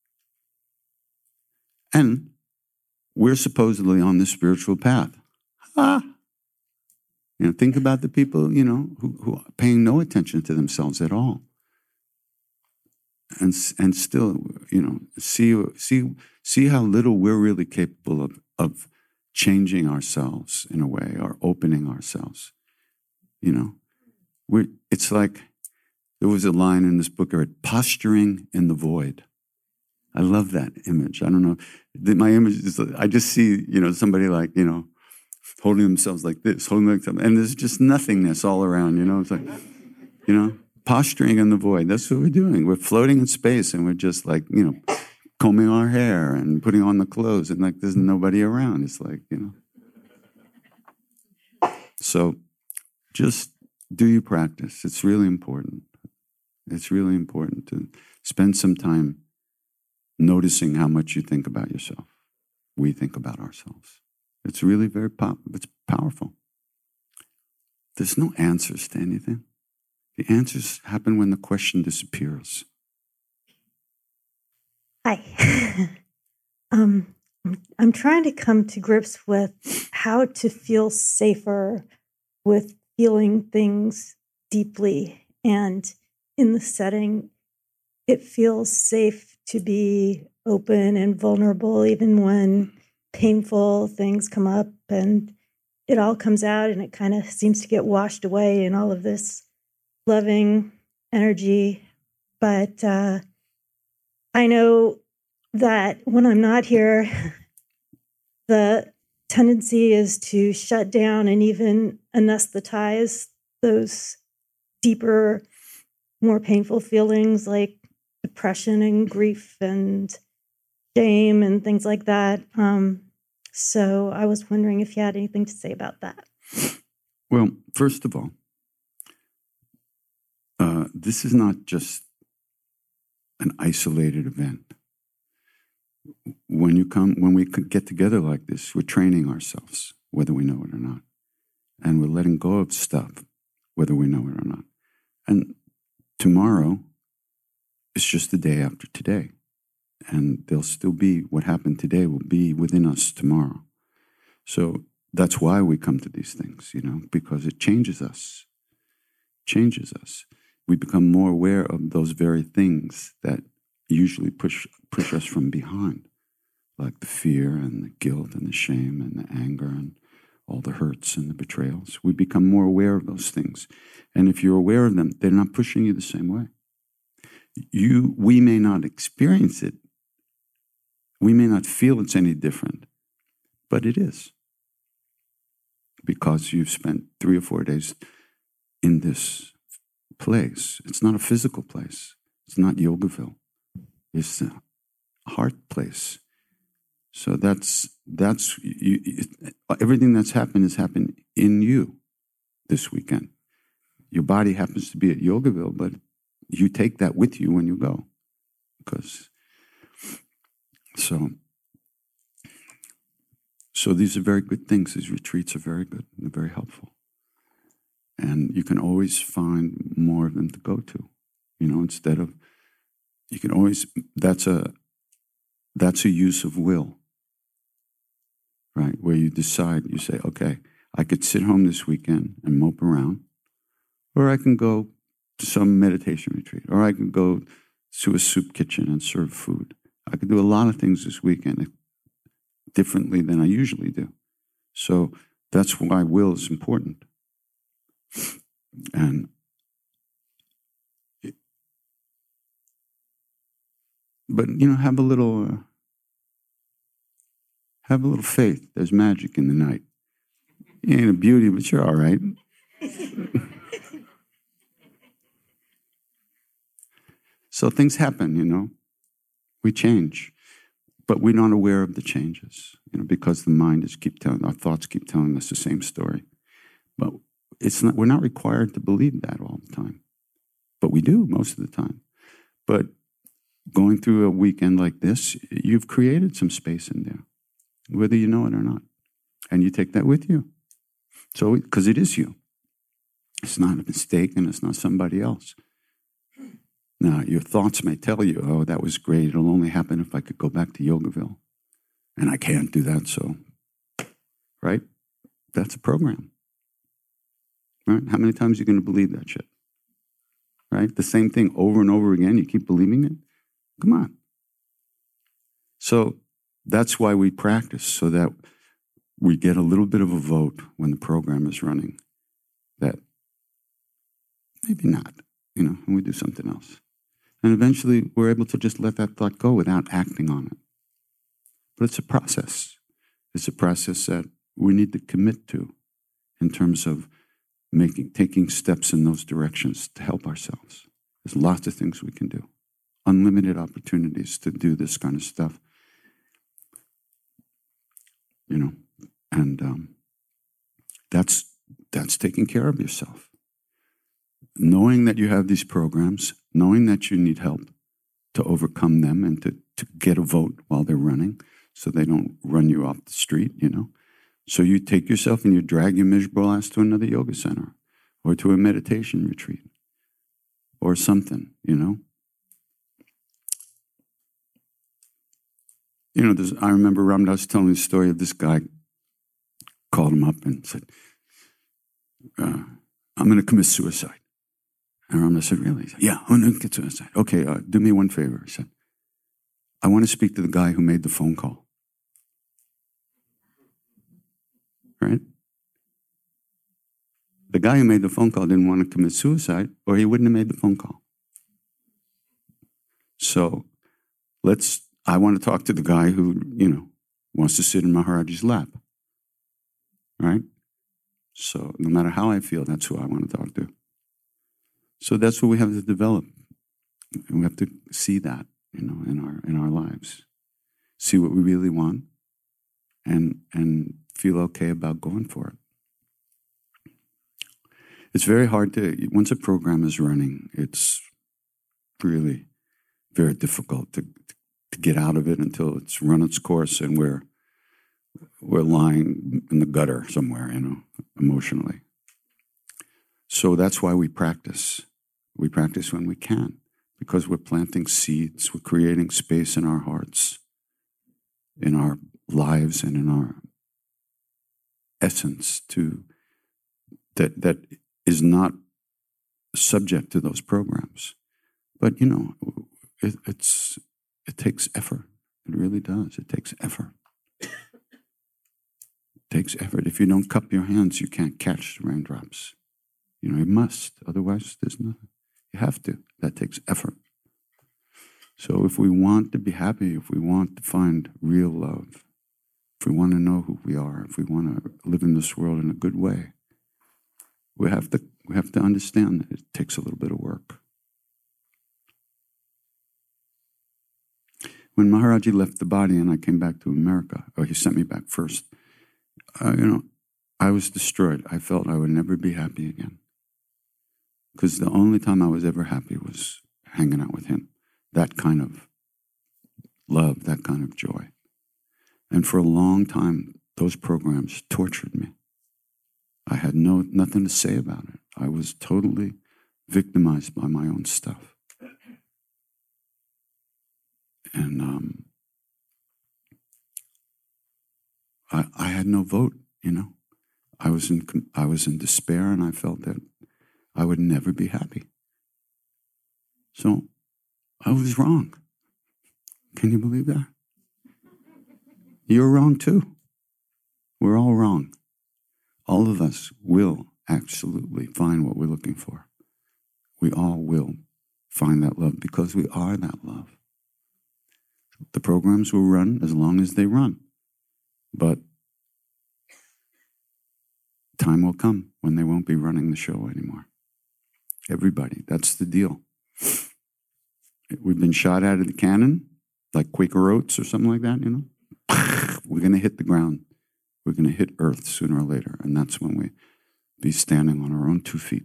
And we're supposedly on the spiritual path. Ah, You know, think about the people, you know, who, who are paying no attention to themselves at all. And and still, you know, see see see how little we're really capable of of changing ourselves in a way, or opening ourselves. You know, we it's like there was a line in this book, or posturing in the void. I love that image. I don't know, my image is, I just see, you know, somebody like, you know, holding themselves like this, holding like that, and there's just nothingness all around. You know, it's like, you know. Posturing in the void. That's what we're doing. We're floating in space, and we're just like, you know, combing our hair and putting on the clothes, and like there's nobody around. It's like, you know. So just do your practice. It's really important. It's really important to spend some time noticing how much you think about yourself. We think about ourselves. It's really very pow- it's powerful. There's no answers to anything. The answers happen when the question disappears. Hi. um, I'm trying to come to grips with how to feel safer with feeling things deeply. And in the setting, it feels safe to be open and vulnerable, even when painful things come up, and it all comes out, and it kind of seems to get washed away in all of this loving energy. But uh, I know that when I'm not here, the tendency is to shut down and even anesthetize those deeper, more painful feelings like depression and grief and shame and things like that. Um, so I was wondering if you had anything to say about that. Well, first of all, Uh, this is not just an isolated event. When you come, when we get together like this, we're training ourselves, whether we know it or not. And we're letting go of stuff, whether we know it or not. And tomorrow is just the day after today. And there'll still be, what happened today will be within us tomorrow. So that's why we come to these things, you know, because it changes us, changes us. We become more aware of those very things that usually push push us from behind, like the fear and the guilt and the shame and the anger and all the hurts and the betrayals. We become more aware of those things. And if you're aware of them, they're not pushing you the same way. You, we may not experience it. We may not feel it's any different, but it is. Because you've spent three or four days in this place. It's not a physical place. It's not Yogaville. It's a heart place. So that's that's you, it, everything that's happened has happened in you this weekend. Your body happens to be at Yogaville, but you take that with you when you go, because so so these are very good things. These retreats are very good. They're very helpful. And you can always find more of them to go to, you know, instead of, you can always, that's a, that's a use of will, right? Where you decide, you say, okay, I could sit home this weekend and mope around, or I can go to some meditation retreat, or I can go to a soup kitchen and serve food. I could do a lot of things this weekend differently than I usually do. So that's why will is important. And it, but you know, have a little, uh, have a little faith. There's magic in the night. You ain't a beauty, but you're all right. So things happen, you know. We change, but we're not aware of the changes, you know, because the mind is keep telling, our thoughts keep telling us the same story. But it's not, we're not required to believe that all the time, but we do most of the time. But going through a weekend like this, you've created some space in there, whether you know it or not. And you take that with you. So, because it is you. It's not a mistake and it's not somebody else. Now, your thoughts may tell you, oh, that was great. It'll only happen if I could go back to Yogaville. And I can't do that, so, right? That's a program. Right? How many times are you going to believe that shit? Right? The same thing over and over again. You keep believing it? Come on. So that's why we practice, so that we get a little bit of a vote when the program is running that maybe not, you know, and we do something else. And eventually we're able to just let that thought go without acting on it. But it's a process. It's a process that we need to commit to in terms of making, taking steps in those directions to help ourselves. There's lots of things we can do. Unlimited opportunities to do this kind of stuff. You know, and um, that's that's taking care of yourself. Knowing that you have these programs, knowing that you need help to overcome them and to, to get a vote while they're running so they don't run you off the street, you know. So you take yourself and you drag your miserable ass to another yoga center or to a meditation retreat or something, you know. You know, I remember Ram Dass telling the story of this guy called him up and said, uh, I'm going to commit suicide. And Ram Dass said, really? He said, yeah, I'm going to commit suicide. Okay, uh, do me one favor. He said, I want to speak to the guy who made the phone call. Right? The guy who made the phone call didn't want to commit suicide, or he wouldn't have made the phone call. So let's, I want to talk to the guy who, you know, wants to sit in Maharaji's lap. Right? So no matter how I feel, that's who I want to talk to. So that's what we have to develop. And we have to see that, you know, in our in our lives. See what we really want and and feel okay about going for it. It's very hard to, once a program is running, it's really very difficult to to get out of it until it's run its course and we're we're lying in the gutter somewhere, you know, emotionally. So that's why we practice. We practice when we can, because we're planting seeds, we're creating space in our hearts, in our lives, and in our essence to that that is not subject to those programs. But you know, it, it's it takes effort. It really does. It takes effort. It takes effort. If you don't cup your hands, you can't catch the raindrops. You know, you must. Otherwise, there's nothing. You have to. That takes effort. So if we want to be happy, if we want to find real love, if we want to know who we are, if we want to live in this world in a good way, we have to we have to understand that it takes a little bit of work. When Maharaji left the body and I came back to America, or he sent me back first, uh, you know, I was destroyed. I felt I would never be happy again. Because the only time I was ever happy was hanging out with him. That kind of love, that kind of joy. And for a long time, those programs tortured me. I had no nothing to say about it. I was totally victimized by my own stuff. And um, I, I had no vote, you know. I was in I was in despair, and I felt that I would never be happy. So I was wrong. Can you believe that? You're wrong too. We're all wrong. All of us will absolutely find what we're looking for. We all will find that love because we are that love. The programs will run as long as they run. But time will come when they won't be running the show anymore. Everybody, that's the deal. We've been shot out of the cannon, like Quaker Oats or something like that, you know? We're going to hit the ground. We're going to hit Earth sooner or later, and that's when we be standing on our own two feet.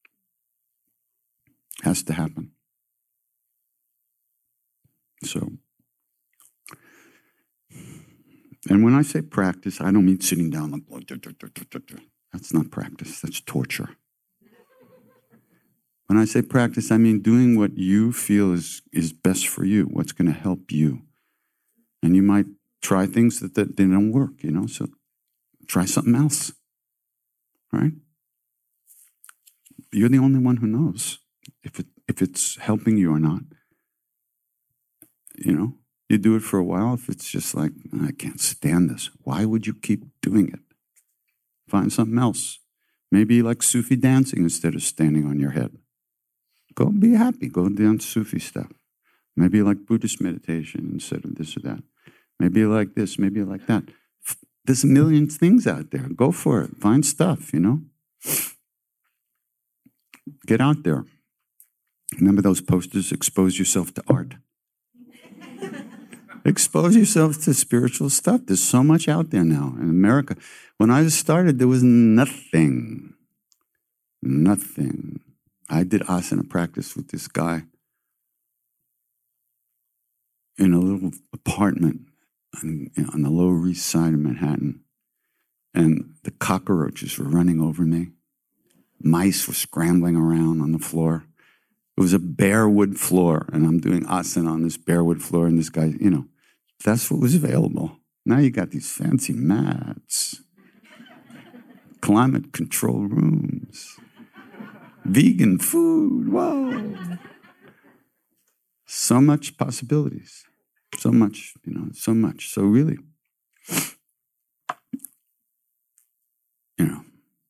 Has to happen. So, and when I say practice, I don't mean sitting down like, that's not practice, that's torture. When I say practice, I mean doing what you feel is, is best for you, what's going to help you. And you might try things that, that they don't work, you know, so try something else, right? you're the only one who knows if it, if it's helping you or not. You know, you do it for a while. If it's just like, I can't stand this, why would you keep doing it? Find something else. Maybe you like Sufi dancing instead of standing on your head. Go be happy. Go dance Sufi stuff. Maybe you like Buddhist meditation instead of this or that. Maybe you like this. Maybe you like that. There's a million things out there. Go for it. Find stuff, you know. Get out there. Remember those posters, expose yourself to art? Expose yourself to spiritual stuff. There's so much out there now in America. When I started, there was nothing. Nothing. I did asana practice with this guy in a little apartment on, on the Lower East Side of Manhattan. And the cockroaches were running over me. Mice were scrambling around on the floor. It was a bare wood floor, and I'm doing asana on this bare wood floor, and this guy, you know, that's what was available. Now you got these fancy mats, climate control rooms, vegan food, whoa. So much possibilities, so much, you know, so much. So really, you know,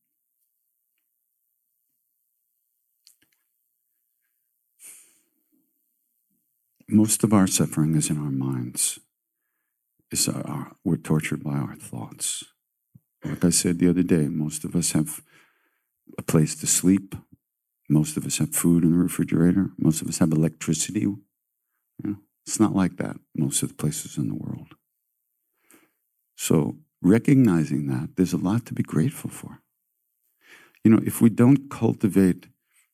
most of our suffering is in our minds. It's our, our, we're tortured by our thoughts. Like I said the other day, most of us have a place to sleep. Most of us have food in the refrigerator. Most of us have electricity. You know, it's not like that most of the places in the world. So recognizing that, there's a lot to be grateful for. You know, if we don't cultivate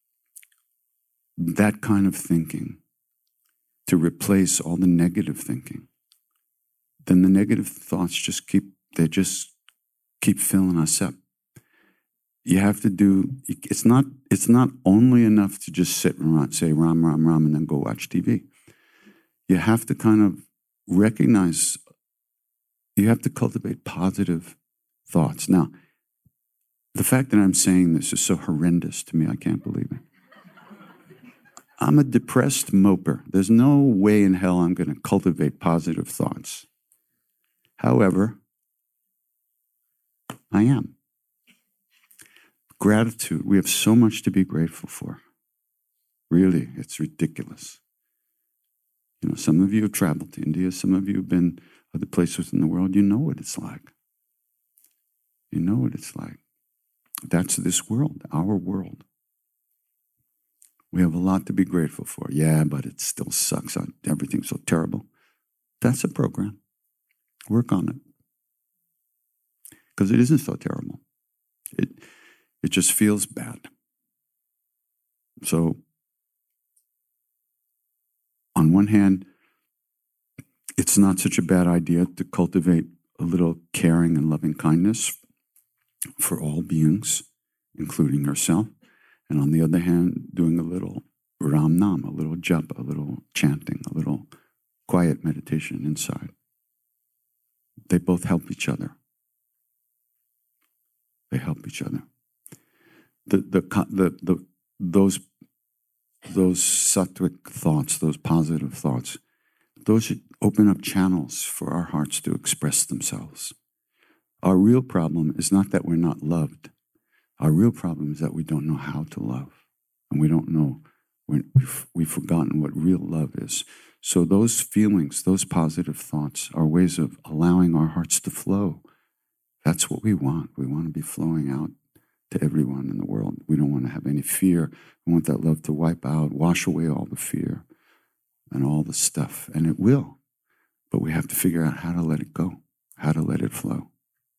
that kind of thinking to replace all the negative thinking, then the negative thoughts just keep, they just keep filling us up. You have to do, it's not, it's not only enough to just sit and say Ram, Ram, Ram, and then go watch T V. You have to kind of recognize, you have to cultivate positive thoughts. Now, the fact that I'm saying this is so horrendous to me, I can't believe it. I'm a depressed moper. There's no way in hell I'm going to cultivate positive thoughts. However, I am. Gratitude. We have so much to be grateful for. Really, it's ridiculous. You know, some of you have traveled to India. Some of you have been other places in the world. You know what it's like. You know what it's like. That's this world, our world. We have a lot to be grateful for. Yeah, but it still sucks. Everything's so terrible. That's a program. Work on it. Because it isn't so terrible. It, it just feels bad. So, on one hand, it's not such a bad idea to cultivate a little caring and loving kindness for all beings, including yourself. And on the other hand, doing a little Ram Nam, a little japa, a little chanting, a little quiet meditation inside. They both help each other. They help each other. The the the, the those those sattvic thoughts, those positive thoughts, those should open up channels for our hearts to express themselves. Our real problem is not that we're not loved. Our real problem is that we don't know how to love. And we don't know, we've, we've forgotten what real love is. So those feelings, those positive thoughts are ways of allowing our hearts to flow. That's what we want. We want to be flowing out to everyone in the world. We don't want to have any fear. We want that love to wipe out, wash away all the fear and all the stuff. And it will. But we have to figure out how to let it go, how to let it flow.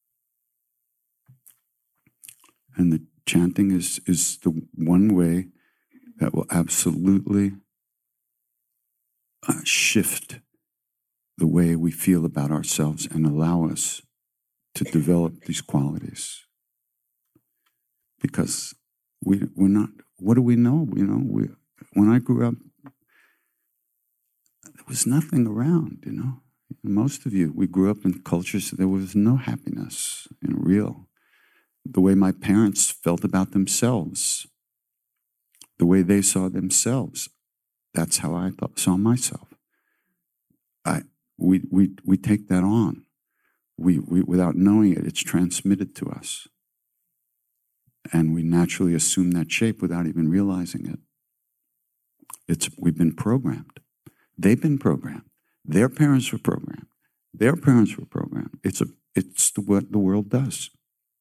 And the chanting is, is the one way that will absolutely uh, shift the way we feel about ourselves and allow us to develop these qualities. Because we, we're not, what do we know? You know, we, when I grew up, there was nothing around, you know. Most of you, we grew up in cultures, there was no happiness, you know, real. The way my parents felt about themselves. the way they saw themselves. That's how I thought, saw myself. I we we we take that on. We we without knowing it, it's transmitted to us, and we naturally assume that shape without even realizing it. It's we've been programmed. They've been programmed. Their parents were programmed. Their parents were programmed. It's a it's the, what the world does.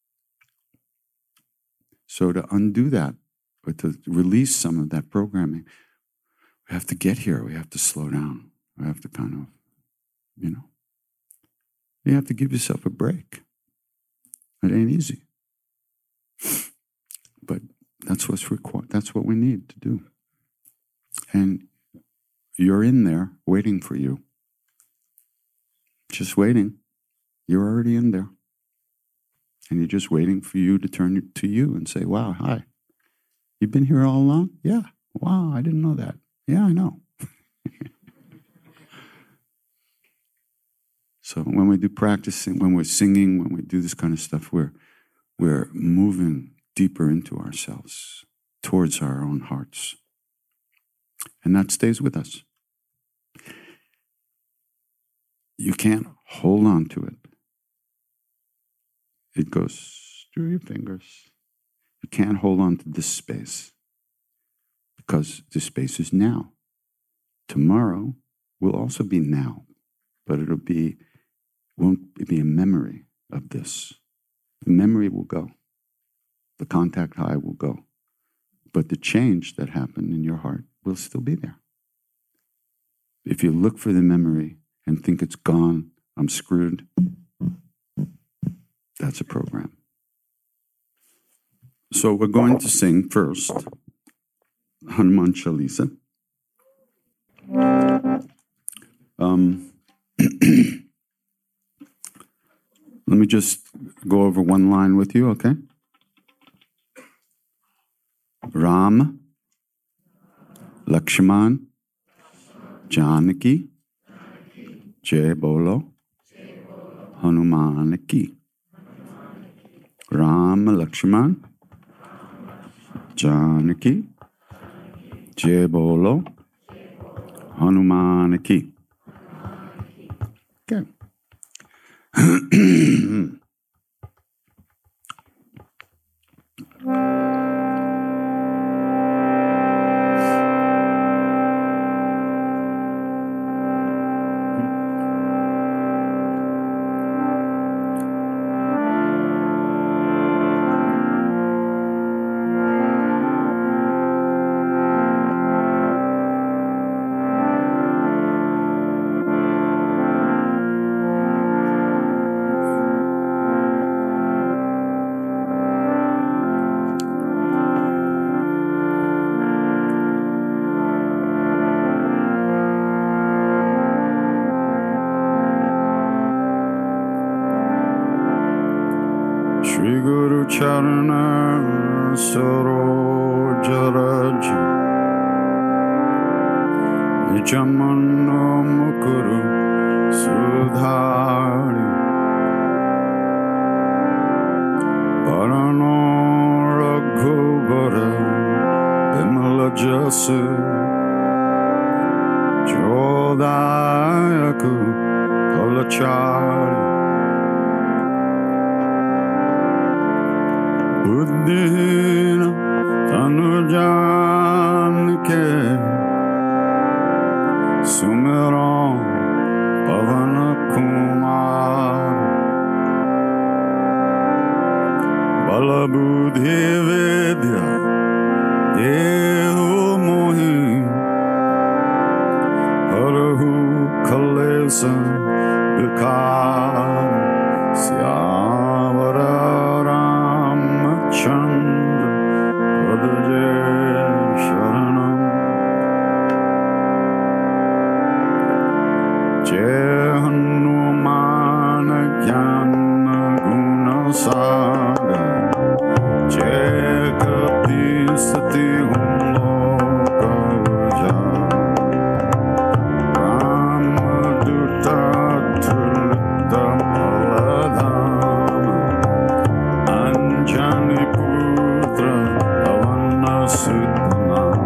So to undo that, or to release some of that programming, we have to get here. We have to slow down. We have to kind of, you know, you have to give yourself a break. It ain't easy. But that's what's required. That's what we need to do. And you're in there waiting for you. Just waiting. You're already in there. And you're just waiting for you to turn to you and say, wow, hi. You've been here all along? Yeah. Wow, I didn't know that. Yeah, I know. So when we do practicing, when we're singing, when we do this kind of stuff, we're, we're moving deeper into ourselves, towards our own hearts. And that stays with us. You can't hold on to it. It goes through your fingers. You can't hold on to this space because this space is now. Tomorrow will also be now, but it'll be, won't be a memory of this. The memory will go. The contact high will go. But the change that happened in your heart will still be there. If you look for the memory and think it's gone, I'm screwed, that's a program. So we're going to sing first Hanuman Chalisa. Um, let me just go over one line with you, okay? Ram, Lakshman, Janaki, Jai Bolo, Hanuman ki. Ram, Lakshman, Janaki, Jai Bolo, Hanuman ki. Okay. Shri Guru Charana Saroja Raja Nijamano Mukuru Sudhari Parano Raghuvara Bimala Jasu Jodayaku Palachari Buddhina Tanujanike Sumiran Pavana Kumar Balabudhi Vidya Dehu Mohi Harahu Kalesa Vikar Syavara Chandra Padaje Sharanam Jai Hanumana Jnana Guna Sagar Jai Kapti Sati Humloka Ujjal Ramaduta Tulita Paladhana Anjani Putra Pavana Sudhana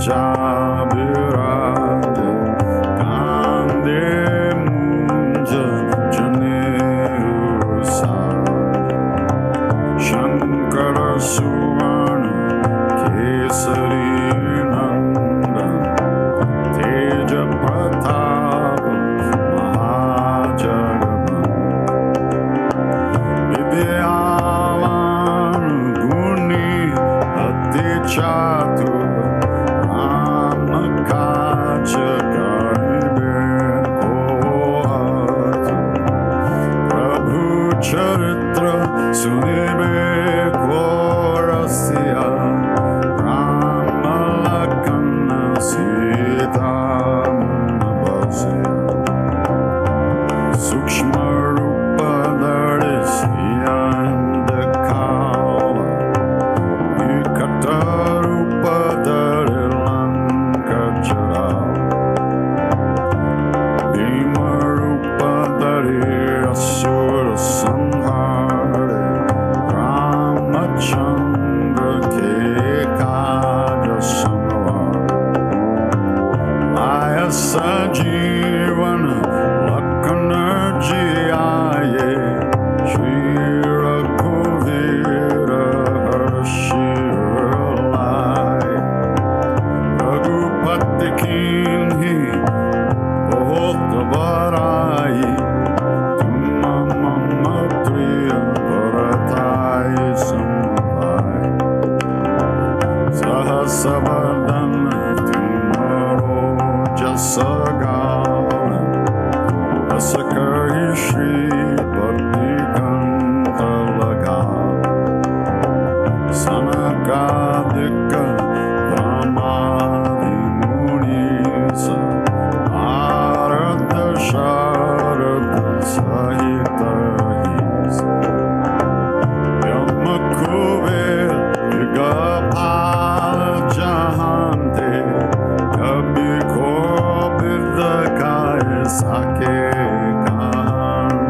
Sake Khan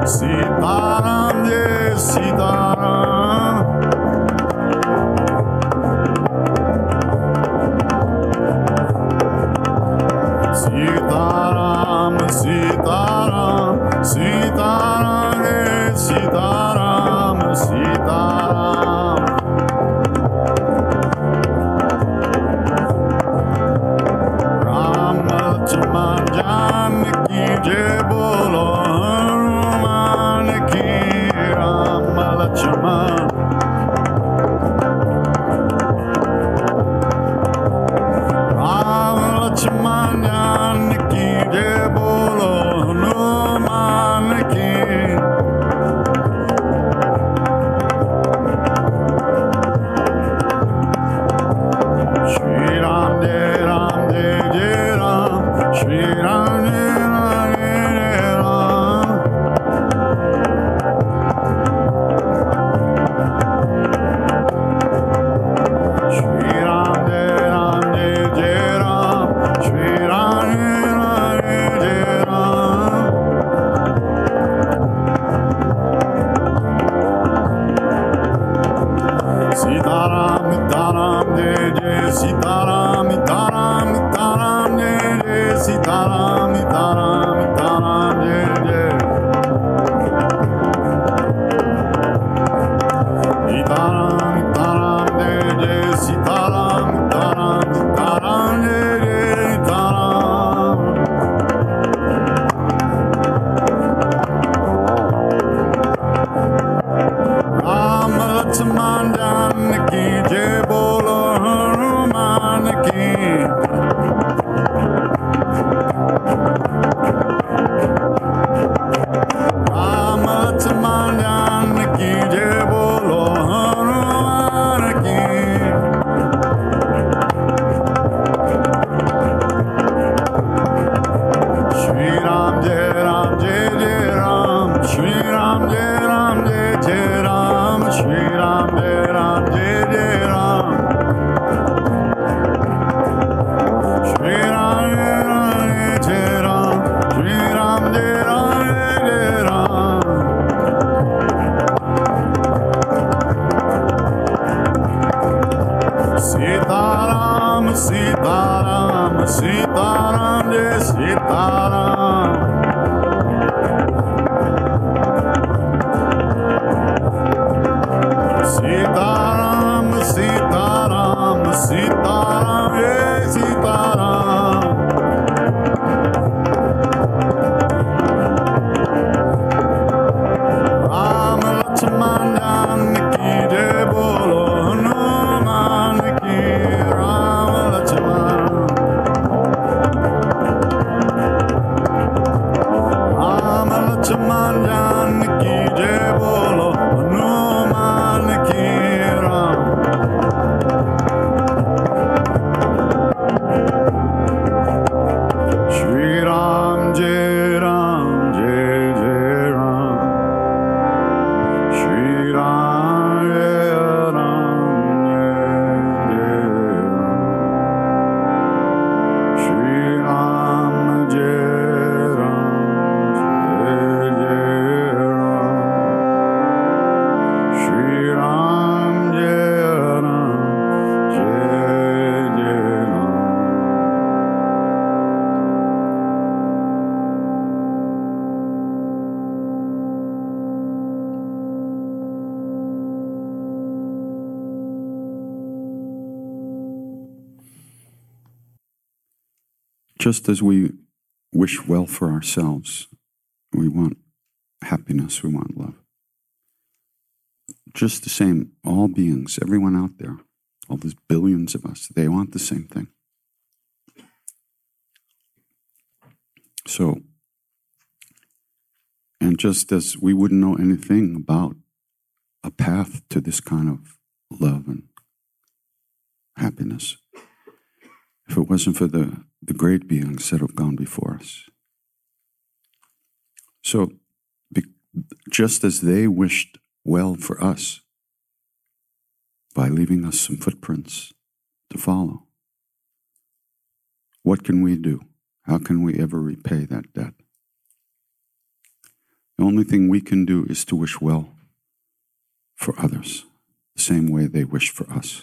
Sitaram, Jai Sitaram. Sitaram, Sitaram, Sitaram, Jai Sitaram, Sitaram. Ram Lakshman Janaki Jai Bolo Hanuman Ki Ram Lakshman. Ram Lakshman Janaki Jai Bolo Hanuman Ki. Shri Ram Jai Ram Jai Jai Ram, Shri Ram Jai Ram Jai Jai Ram. Shri Ram Jai Ram Jai Jai Ram, Shri Ram Jai Ram Jai Jai Ram. Sitaram, Sitaram, Jai Jai Sitaram, Sitaram, Sitaram, Jai Jai Sitaram, Sitaram, Sitaram, Jai Jai. Sitaram, Sitaram, Jai Jai Sitaram, Sitaram, Sitaram, Jai Jai Sitaram. Ram Lakshman Janaki Jai Bolo Hanuman Ki. Ram Lakshman Janaki Jai Bolo Hanuman Ki. Shri Ram Jai Ram Jai Jai Ram, Shri Ram Jai Ram Jai Jai Ram, Shri Ram Jai Ram Jai Jai Ram. Shri Ram Jai Ram Jai Jai Ram, Shri Ram Jai Ram Jai Jai Ram. Sitaram, Sitaram, Sitaram, Jai Sitaram. Sitaram, Sitaram, Sitaram, Jai Sitaram. Ram Lakshman Janaki Jai Bolo Hanuman Ki Ram Lakshman. Ram Lakshman Janaki Jai Bolo Hanuman Ki Ram. Shri Ram Jai Ram Jai Jai Ram, Shri Ram Jai Ram Jai Jai Ram, Shri Ram Jai Ram Jai Jai Ram, Shri Ram Jai Ram Jai Jai Ram. Just as we wish well for ourselves, we want happiness, we want love. Just the same, all beings, everyone out there, all these billions of us, they want the same thing. So, and just as we wouldn't know anything about a path to this kind of love and happiness if it wasn't for the, the great beings that have gone before us. So, be, just as they wished well for us by leaving us some footprints to follow, what can we do? How can we ever repay that debt? The only thing we can do is to wish well for others, the same way they wish for us.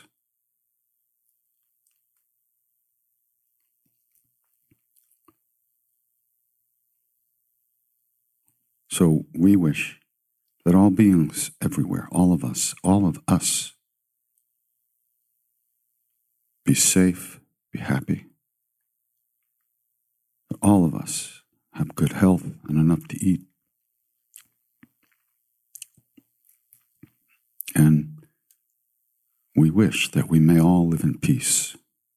So we wish that all beings everywhere, all of us, all of us, be safe, be happy. That all of us have good health and enough to eat. And we wish that we may all live in peace,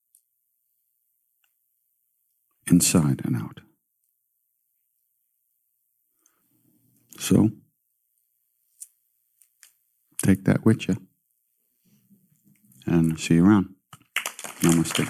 inside and out. So, take that with you. And see you around. Namaste.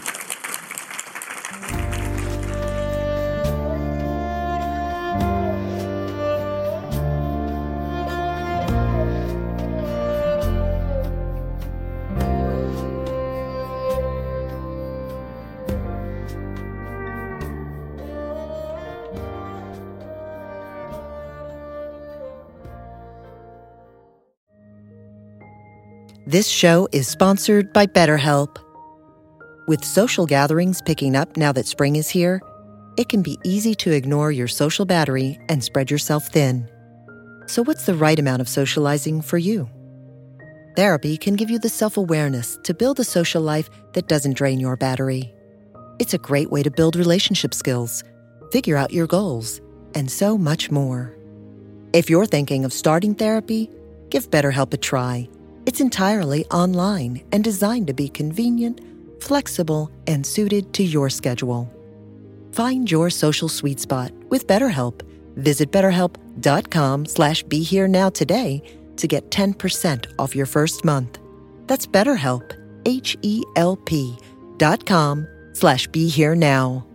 This show is sponsored by BetterHelp. With social gatherings picking up now that spring is here, it can be easy to ignore your social battery and spread yourself thin. So what's the right amount of socializing for you? Therapy can give you the self-awareness to build a social life that doesn't drain your battery. It's a great way to build relationship skills, figure out your goals, and so much more. If you're thinking of starting therapy, give BetterHelp a try. It's entirely online and designed to be convenient, flexible, and suited to your schedule. Find your social sweet spot with BetterHelp. Visit betterhelp.com slash be here now today to get ten percent off your first month. That's BetterHelp, H E L P dot com slash be here now.